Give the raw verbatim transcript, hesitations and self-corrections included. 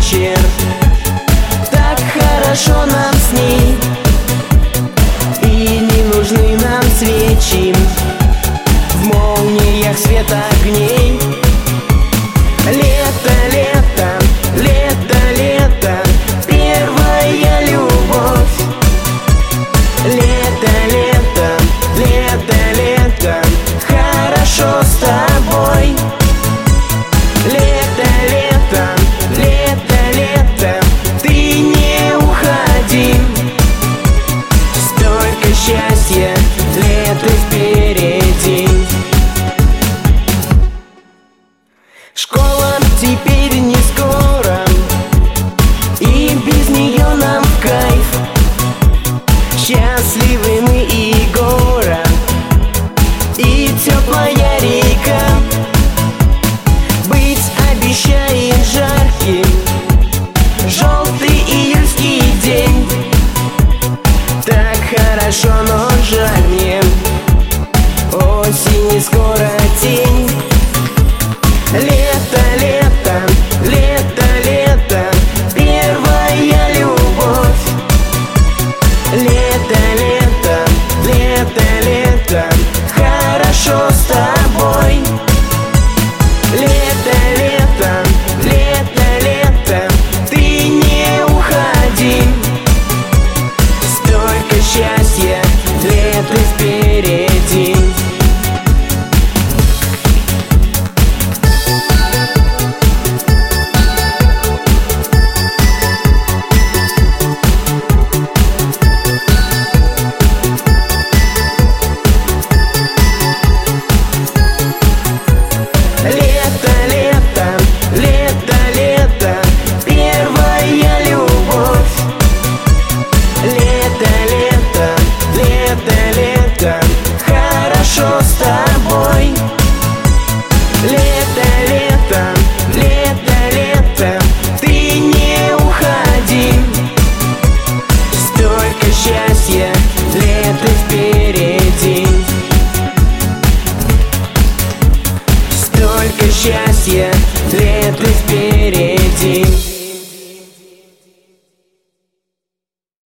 вечер. Так хорошо нам с ней, и не нужны нам свечи в молниях свет огней. Лето, лето, лето, лето, первая любовь. Лето, лето, лето, лето, хорошо с тобой. Лето, лето, лето, лето, ты не уходи. Столько счастья, лето впереди. Школа теперь не скоро, и без нее нам в кайф. Счастливы мы и город, и теплая река. Быть обещает жарким желтый июльский день. Так хорошо, но жаль мне, осень и скоро тень. Лето, лето, лето, лето, первая любовь. Лето, лето, лето, лето, хорошо с тобой. Лето, лето, лето, лето, ты не уходи. Столько счастья, лето впереди. Хорошо с тобой. Лето, лето, лето, лето, ты не уходи. Столько счастья, лето впереди. Столько счастья, лето впереди.